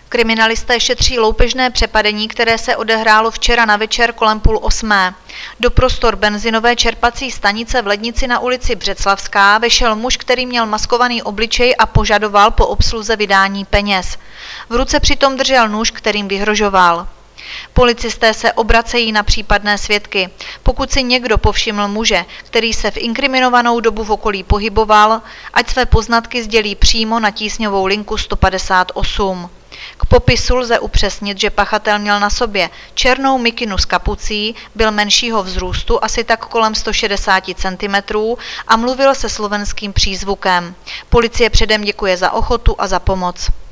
Kriminalisté šetří loupežné přepadení, které se odehrálo včera na večer kolem 7:30. Do prostor benzinové čerpací stanice v Lednici na ulici Břeclavská vešel muž, který měl maskovaný obličej a požadoval po obsluze vydání peněz. V ruce přitom držel nůž, kterým vyhrožoval. Policisté se obracejí na případné svědky. Pokud si někdo povšiml muže, který se v inkriminovanou dobu v okolí pohyboval, ať své poznatky sdělí přímo na tísňovou linku 158. K popisu lze upřesnit, že pachatel měl na sobě černou mikinu s kapucí, byl menšího vzrůstu, asi tak kolem 160 cm a mluvil se slovenským přízvukem. Policie předem děkuje za ochotu a za pomoc.